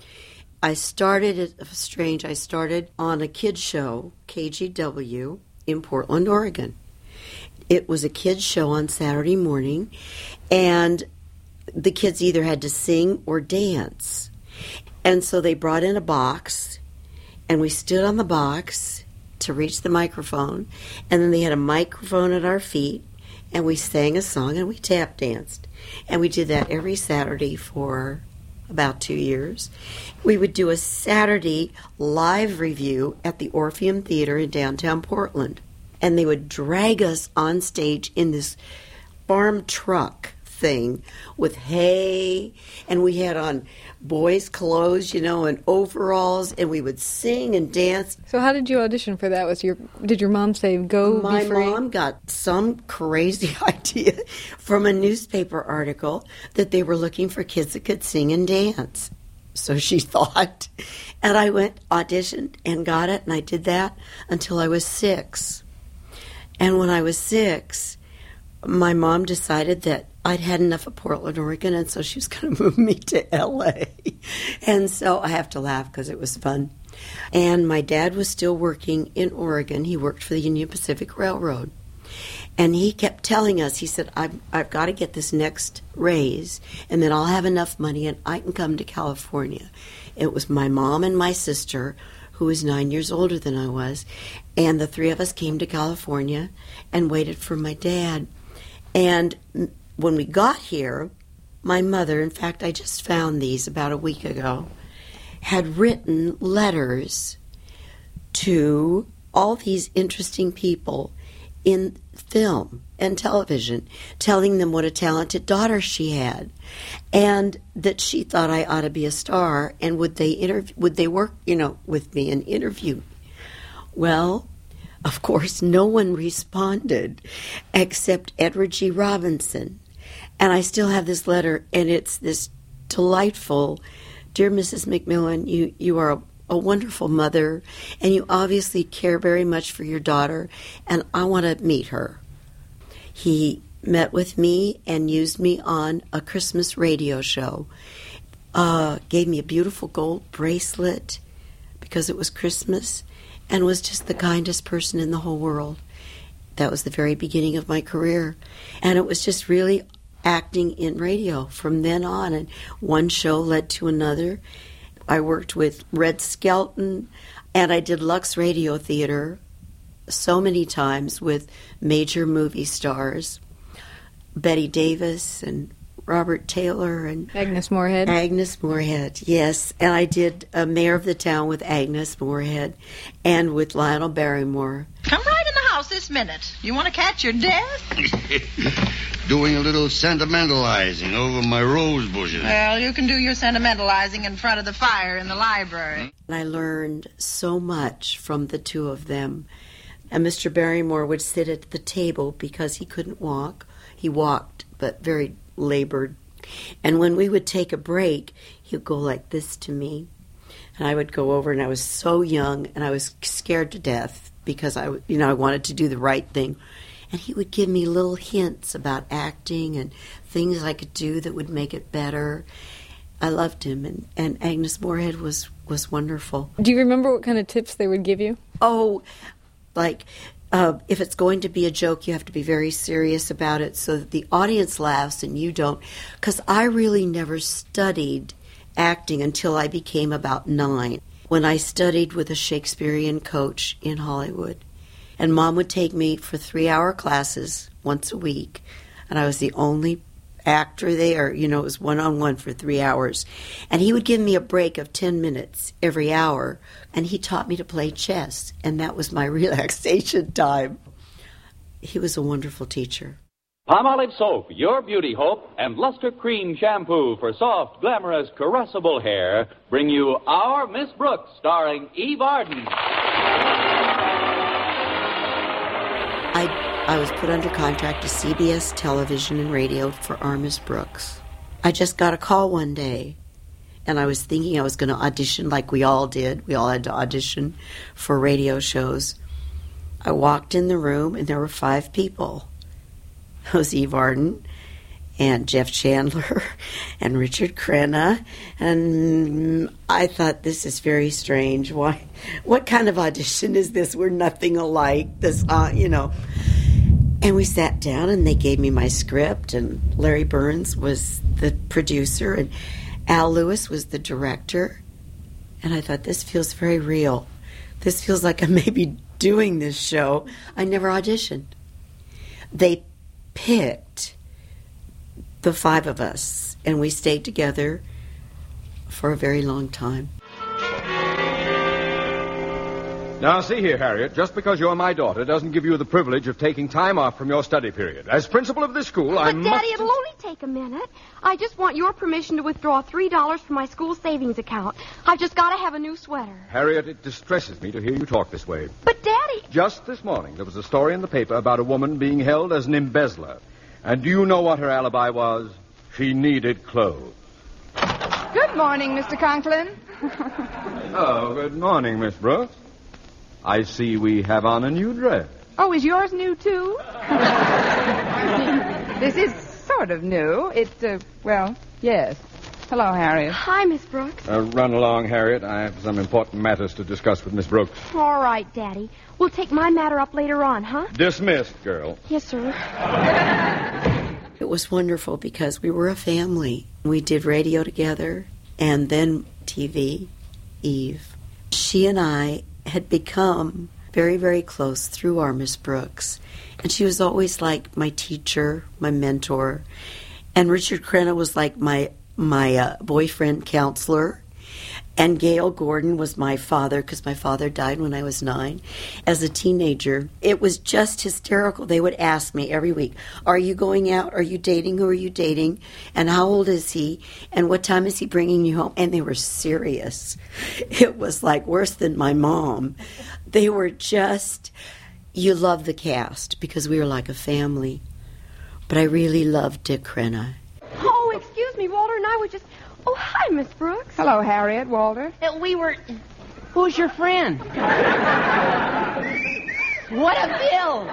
I started, it strange, I started on a kid's show, K G W, in Portland, Oregon. It was a kid's show on Saturday morning, and the kids either had to sing or dance. And so they brought in a box, and we stood on the box to reach the microphone, and then they had a microphone at our feet, and we sang a song, and we tap danced. And we did that every Saturday for about two years. We would do a Saturday live review at the Orpheum Theater in downtown Portland. And they would drag us on stage in this farm truck thing with hay, and we had on boys' clothes, you know, and overalls, and we would sing and dance. So how did you audition for that? Was your did your mom say, go My be free? mom got some crazy idea from a newspaper article that they were looking for kids that could sing and dance. So she thought. And I went, auditioned, and got it, and I did that until I was six. And when I was six, my mom decided that I'd had enough of Portland, Oregon, and so she was going to move me to L A. And so I have to laugh because it was fun. And my dad was still working in Oregon. He worked for the Union Pacific Railroad. And he kept telling us, he said, I've, I've got to get this next raise, and then I'll have enough money, and I can come to California. It was my mom and my sister, who was nine years older than I was, and the three of us came to California and waited for my dad. And when we got here, my mother, in fact, I just found these about a week ago, had written letters to all these interesting people in film and television, telling them what a talented daughter she had, and that she thought I ought to be a star, and would they interview, would they work, you know, with me and interview me? Well, of course, no one responded except Edward G. Robinson. And I still have this letter, and it's this delightful, dear Missus McMillan, you, you are a, a wonderful mother, and you obviously care very much for your daughter, and I want to meet her. He met with me and used me on a Christmas radio show, uh, gave me a beautiful gold bracelet because it was Christmas, and was just the kindest person in the whole world. That was the very beginning of my career. And it was just really acting in radio from then on. And one show led to another. I worked with Red Skelton, and I did Lux Radio Theater so many times with major movie stars. Betty Davis and Robert Taylor and Agnes Moorehead. Agnes Moorehead, yes. And I did uh, Mayor of the Town with Agnes Moorehead and with Lionel Barrymore. Come right in the house this minute. You want to catch your death? Doing a little sentimentalizing over my rose bushes. Well, you can do your sentimentalizing in front of the fire in the library. I learned so much from the two of them. And Mister Barrymore would sit at the table because he couldn't walk. He walked, but very labored. And when we would take a break, he would go like this to me. And I would go over, and I was so young, and I was scared to death because I, you know, I wanted to do the right thing. And he would give me little hints about acting and things I could do that would make it better. I loved him, and, and Agnes Moorehead was, was wonderful. Do you remember what kind of tips they would give you? Oh, like Uh, if it's going to be a joke, you have to be very serious about it so that the audience laughs and you don't. Because I really never studied acting until I became about nine, when I studied with a Shakespearean coach in Hollywood. And Mom would take me for three-hour classes once a week, and I was the only actor there. You know, it was one-on-one for three hours. And he would give me a break of ten minutes every hour, and he taught me to play chess, and that was my relaxation time. He was a wonderful teacher. Palmolive Soap, your beauty hope, and Luster Cream Shampoo for soft, glamorous, caressable hair bring you Our Miss Brooks, starring Eve Arden. I, I was put under contract to C B S Television and Radio for Our Miss Brooks. I just got a call one day, and I was thinking I was going to audition like we all did. We all had to audition for radio shows. I walked in the room, and there were five people. It was Eve Arden and Jeff Chandler and Richard Crenna, and I thought, this is very strange. Why? What kind of audition is this? We're nothing alike. This, uh, you know. And we sat down, and they gave me my script, and Larry Burns was the producer, and Al Lewis was the director. And I thought, this feels very real. This feels like I may be doing this show. I never auditioned. They picked the five of us, and we stayed together for a very long time. Now, see here, Harriet, just because you're my daughter doesn't give you the privilege of taking time off from your study period. As principal of this school, I but, must... Daddy, it'll only take a minute. I just want your permission to withdraw three dollars from my school savings account. I've just got to have a new sweater. Harriet, it distresses me to hear you talk this way. But, Daddy... Just this morning, there was a story in the paper about a woman being held as an embezzler. And do you know what her alibi was? She needed clothes. Good morning, Mister Conklin. Oh, good morning, Miss Brooks. I see we have on a new dress. Oh, is yours new, too? This is sort of new. It, uh, well, yes. Hello, Harriet. Hi, Miss Brooks. Uh, run along, Harriet. I have some important matters to discuss with Miss Brooks. All right, Daddy. We'll take my matter up later on, huh? Dismissed, girl. Yes, sir. It was wonderful because we were a family. We did radio together and then T V, Eve. She and I had become very, very close through our Miss Brooks. And she was always like my teacher, my mentor. And Richard Crenna was like my my uh, boyfriend counselor. And Gail Gordon was my father, because my father died when I was nine. As a teenager, it was just hysterical. They would ask me every week, are you going out? Are you dating? Who are you dating? And how old is he? And what time is he bringing you home? And they were serious. It was like worse than my mom. They were just, you love the cast, because we were like a family. But I really loved Dick Crenna. Oh, excuse me, Walter and I were just... Oh, hi, Miss Brooks. Hello, Harriet, Walter. Uh, we were... Who's your friend? What a bill!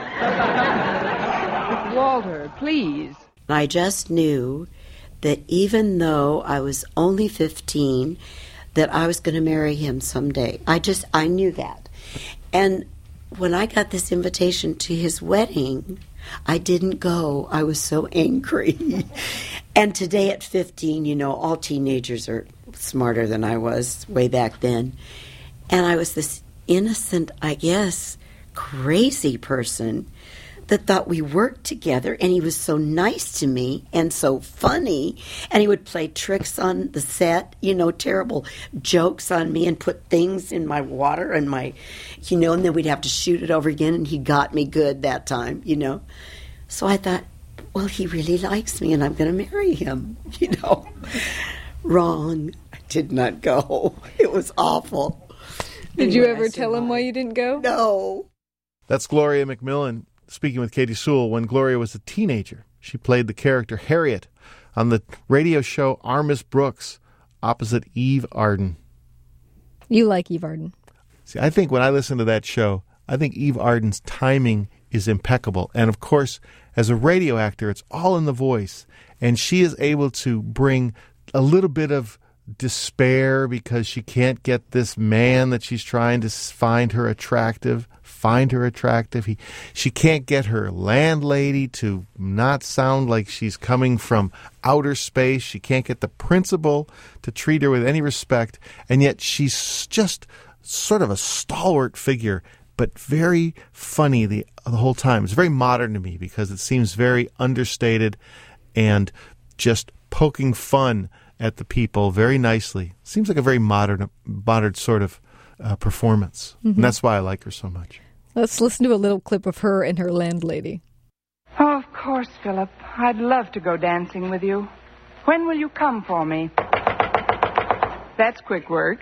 Walter, please. I just knew that even though I was only fifteen, that I was going to marry him someday. I just, I knew that. And when I got this invitation to his wedding, I didn't go. I was so angry. And today at fifteen, you know, all teenagers are smarter than I was way back then. And I was this innocent, I guess, crazy person that thought we worked together, and he was so nice to me and so funny, and he would play tricks on the set, you know, terrible jokes on me and put things in my water and my, you know, and then we'd have to shoot it over again, and he got me good that time, you know. So I thought, well, he really likes me, and I'm going to marry him, you know. Wrong. I did not go. It was awful. Did anyway, you ever tell him why you didn't go? No. That's Gloria McMillan speaking with Katie Sewell. When Gloria was a teenager, she played the character Harriet on the radio show Our Miss Brooks opposite Eve Arden. You like Eve Arden. See, I think when I listen to that show, I think Eve Arden's timing is impeccable. And, of course, as a radio actor, it's all in the voice. And she is able to bring a little bit of despair because she can't get this man that she's trying to find her attractive, find her attractive. He, she can't get her landlady to not sound like she's coming from outer space. She can't get the principal to treat her with any respect. And yet she's just sort of a stalwart figure, but very funny the, the whole time. It's very modern to me because it seems very understated and just poking fun at the people very nicely. Seems like a very modern, modern sort of uh, performance. Mm-hmm. And that's why I like her so much. Let's listen to a little clip of her and her landlady. Oh, of course, Philip. I'd love to go dancing with you. When will you come for me? That's quick work.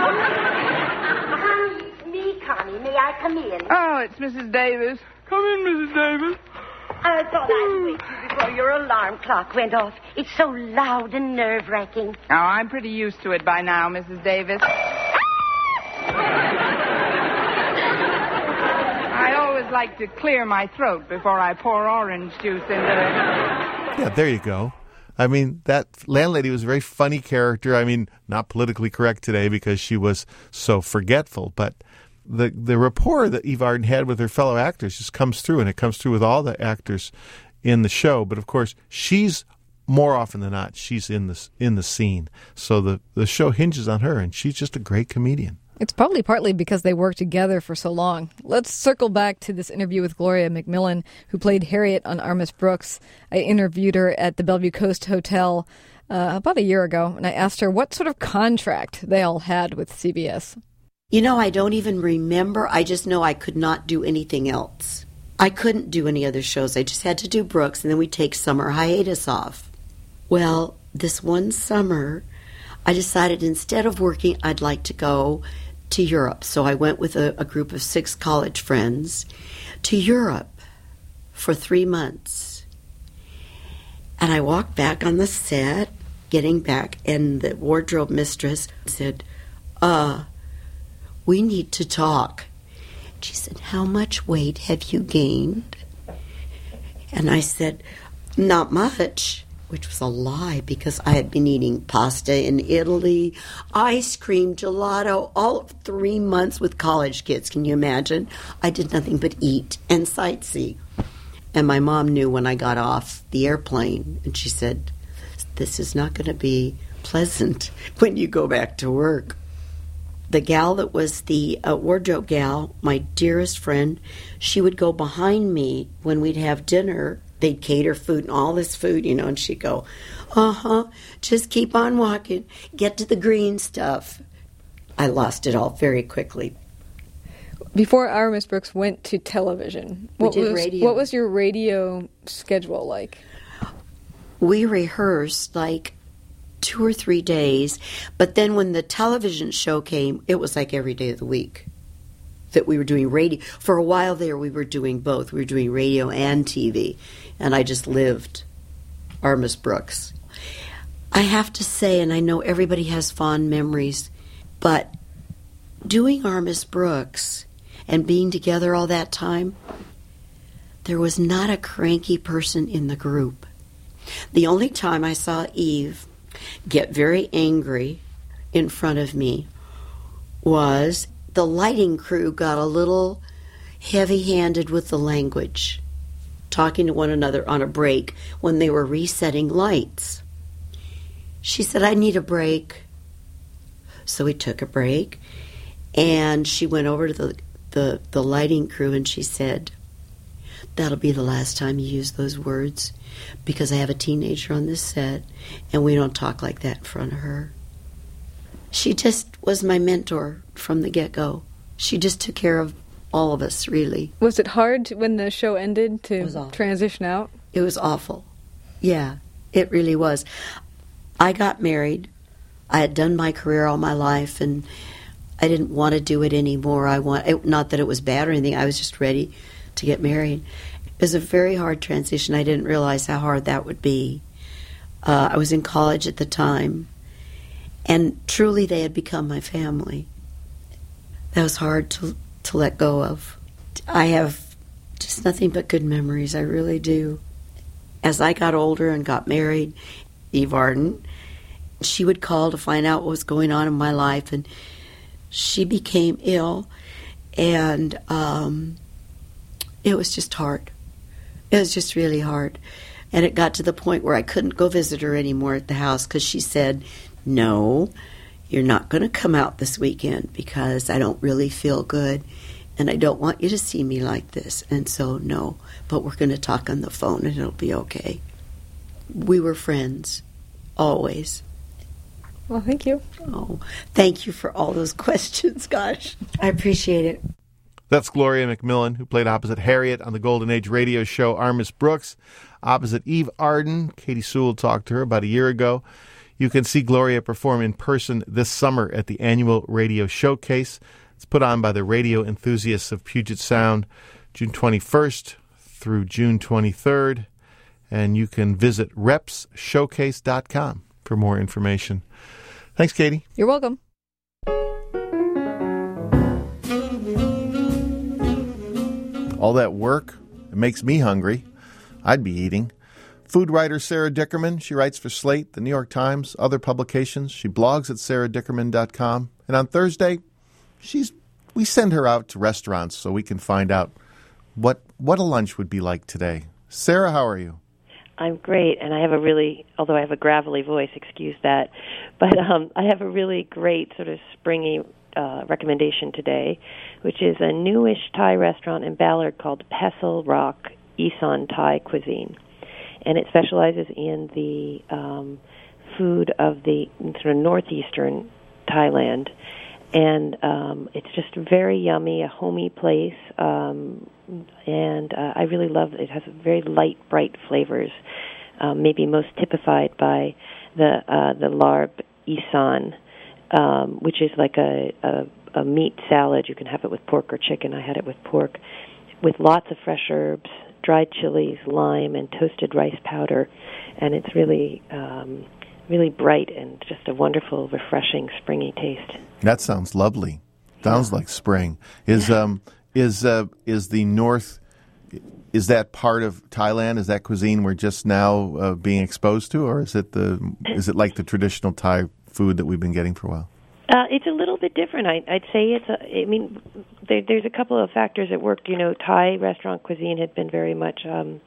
Me, Connie. May I come in? Oh, it's Missus Davis. Come in, Missus Davis. I thought I'd wake you before your alarm clock went off. It's so loud and nerve-wracking. Oh, I'm pretty used to it by now, Missus Davis. I always like to clear my throat before I pour orange juice into it. Yeah, there you go. I mean, that landlady was a very funny character. I mean, not politically correct today because she was so forgetful, but the the rapport that Eve Arden had with her fellow actors just comes through, and it comes through with all the actors in the show. But of course, she's more often than not, she's in the, in the scene. So the, the show hinges on her, and she's just a great comedian. It's probably partly because they worked together for so long. Let's circle back to this interview with Gloria McMillan, who played Harriet on Armis Brooks. I interviewed her at the Bellevue Coast Hotel uh, about a year ago, and I asked her what sort of contract they all had with C B S. You know, I don't even remember. I just know I could not do anything else. I couldn't do any other shows. I just had to do Brooks, and then we'd take summer hiatus off. Well, this one summer, I decided instead of working, I'd like to go to Europe. So I went with a, a group of six college friends to Europe for three months. And I walked back on the set, getting back, and the wardrobe mistress said, uh, we need to talk. She said, how much weight have you gained? And I said, not much, which was a lie because I had been eating pasta in Italy, ice cream, gelato, all of three months with college kids. Can you imagine? I did nothing but eat and sightsee. And my mom knew when I got off the airplane, and she said, this is not going to be pleasant when you go back to work. The gal that was the uh, wardrobe gal, my dearest friend, she would go behind me when we'd have dinner. They'd cater food and all this food, you know, and she'd go, uh-huh, just keep on walking, get to the green stuff. I lost it all very quickly. Before Armis Brooks went to television, we what did was, radio. What was your radio schedule like? We rehearsed like two or three days, but then when the television show came, it was like every day of the week that we were doing radio. For a while there, we were doing both. We were doing radio and T V, and I just lived Armis Brooks. I have to say, and I know everybody has fond memories, but doing Armis Brooks and being together all that time, there was not a cranky person in the group. The only time I saw Eve get very angry in front of me was the lighting crew got a little heavy-handed with the language, talking to one another on a break when they were resetting lights. She said, I need a break. So we took a break, and she went over to the, the, the lighting crew and she said, that'll be the last time you use those words, because I have a teenager on this set, and we don't talk like that in front of her. She just was my mentor from the get-go. She just took care of all of us, really. Was it hard when the show ended to transition out? It was awful. Yeah, it really was. I got married. I had done my career all my life, and I didn't want to do it anymore. I want it, not that it was bad or anything. I was just ready to get married. It was a very hard transition. I didn't realize how hard that would be. Uh, I was in college at the time, and truly they had become my family. That was hard to to let go of. I have just nothing but good memories. I really do. As I got older and got married, Eve Arden, she would call to find out what was going on in my life, and she became ill, And um, it was just hard. It was just really hard. And it got to the point where I couldn't go visit her anymore at the house because she said, no, you're not going to come out this weekend because I don't really feel good and I don't want you to see me like this. And so, no, but we're going to talk on the phone and it'll be okay. We were friends, always. Well, thank you. Oh, thank you for all those questions, gosh. I appreciate it. That's Gloria McMillan, who played opposite Harriet on the Golden Age radio show Our Miss Brooks. Opposite Eve Arden, Katie Sewell talked to her about a year ago. You can see Gloria perform in person this summer at the annual radio showcase. It's put on by the radio enthusiasts of Puget Sound, June twenty-first through June twenty-third. And you can visit reps showcase dot com for more information. Thanks, Katie. You're welcome. All that work, it makes me hungry. I'd be eating. Food writer Sarah Dickerman, she writes for Slate, the New York Times, other publications. She blogs at sarah dickerman dot com. And on Thursday, she's we send her out to restaurants so we can find out what what a lunch would be like today. Sarah, how are you? I'm great, and I have a really, although I have a gravelly voice, excuse that, but um, I have a really great sort of springy uh, recommendation today, which is a newish Thai restaurant in Ballard called Pestle Rock Isan Thai Cuisine. And it specializes in the um, food of the sort of northeastern Thailand. And um, it's just very yummy, a homey place. Um, and uh, I really love it. It has very light, bright flavors, um, maybe most typified by the uh, the larb isan, um, which is like a, a, a meat salad. You can have it with pork or chicken. I had it with pork, with lots of fresh herbs, dried chilies, lime, and toasted rice powder. And it's really, um, really bright and just a wonderful, refreshing, springy taste. That sounds lovely. Sounds yeah. like spring. Is um is uh is the north is that part of Thailand? Is that cuisine we're just now uh, being exposed to, or is it the is it like the traditional Thai food that we've been getting for a while? Uh, it's a little bit different. I, I'd say it's a, I mean, there, there's a couple of factors at work. You know, Thai restaurant cuisine had been very much um,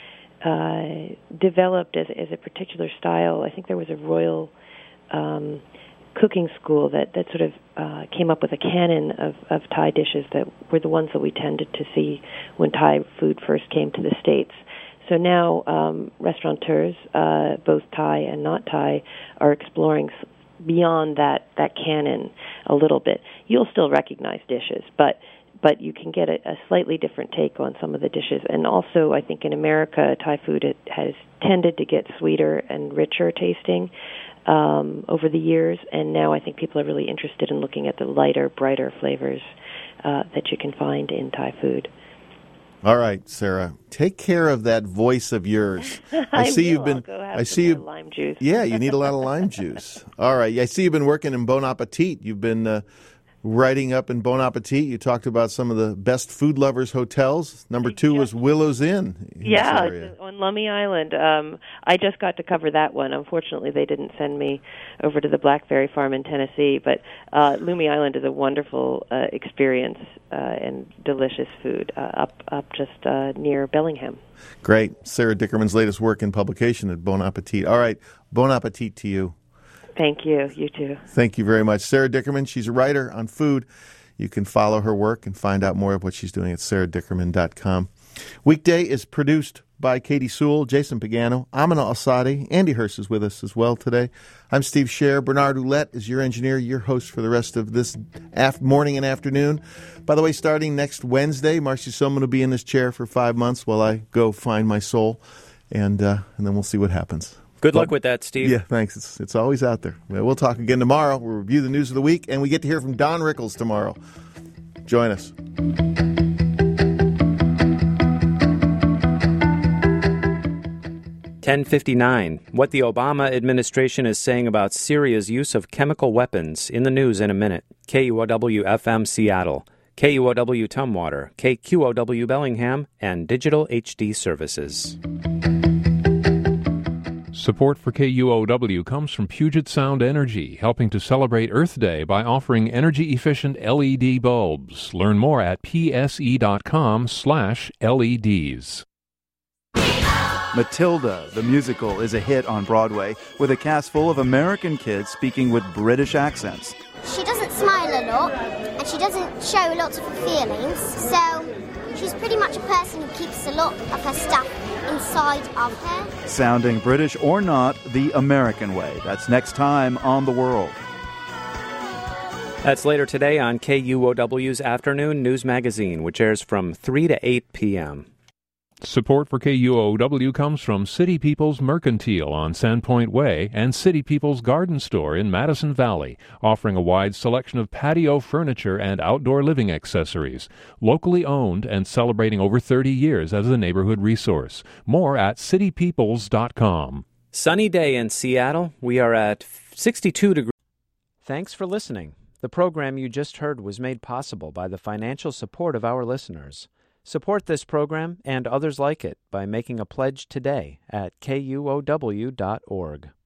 uh, developed as, as a particular style. I think there was a royal um, cooking school that, that sort of uh, came up with a canon of, of Thai dishes that were the ones that we tended to see when Thai food first came to the States. So now um, restaurateurs, uh, both Thai and not Thai, are exploring beyond that, that canon a little bit. You'll still recognize dishes, but but you can get a, a slightly different take on some of the dishes. And also, I think in America, Thai food it has tended to get sweeter and richer tasting um, over the years, and now I think people are really interested in looking at the lighter, brighter flavors uh, that you can find in Thai food. All right, Sarah, take care of that voice of yours. I, I see will. you've been. I'll go have I some see you. more lime juice. Yeah, you need a lot of lime juice. All right, I see you've been working in Bon Appetit. You've been uh, writing up in Bon Appetit. You talked about some of the best food lovers hotels. Number two was Willow's Inn. in Yeah, this area. it's on Lummi Island. Um, I just got to cover that one. Unfortunately, they didn't send me over to the Blackberry Farm in Tennessee, but uh, Lummi Island is a wonderful uh, experience uh, and delicious food uh, up up just uh, near Bellingham. Great. Sarah Dickerman's latest work in publication at Bon Appetit. All right, Bon Appetit to you. Thank you. You too. Thank you very much. Sarah Dickerman, she's a writer on food. You can follow her work and find out more of what she's doing at sarah dickerman dot com. Weekday is produced by Katie Sewell, Jason Pagano, Amina Asadi. Andy Hurst is with us as well today. I'm Steve Scher. Bernard Ouellette is your engineer, your host for the rest of this af- morning and afternoon. By the way, starting next Wednesday, Marcy Soman will be in this chair for five months while I go find my soul, and uh, and then we'll see what happens. Good luck with that, Steve. Yeah, thanks. It's it's always out there. We'll talk again tomorrow. We'll review the news of the week, and we get to hear from Don Rickles tomorrow. Join us. ten fifty-nine. What the Obama administration is saying about Syria's use of chemical weapons in the news in a minute. K U O W F M Seattle, K U O W Tumwater, K Q O W Bellingham, and Digital H D Services. Support for K U O W comes from Puget Sound Energy, helping to celebrate Earth Day by offering energy-efficient L E D bulbs. Learn more at pse.com slash LEDs. Matilda, the musical, is a hit on Broadway with a cast full of American kids speaking with British accents. She doesn't smile a lot, and she doesn't show lots of her feelings, so she's pretty much a person who keeps a lot of her stuff inside of her. Sounding British or not, the American way. That's next time on The World. That's later today on K U O W's Afternoon News Magazine, which airs from three to eight p.m. Support for K U O W comes from City People's Mercantile on Sandpoint Way and City People's Garden Store in Madison Valley, offering a wide selection of patio furniture and outdoor living accessories. Locally owned and celebrating over thirty years as a neighborhood resource. More at city peoples dot com. Sunny day in Seattle. We are at sixty-two degrees. Thanks for listening. The program you just heard was made possible by the financial support of our listeners. Support this program and others like it by making a pledge today at K U O W dot org.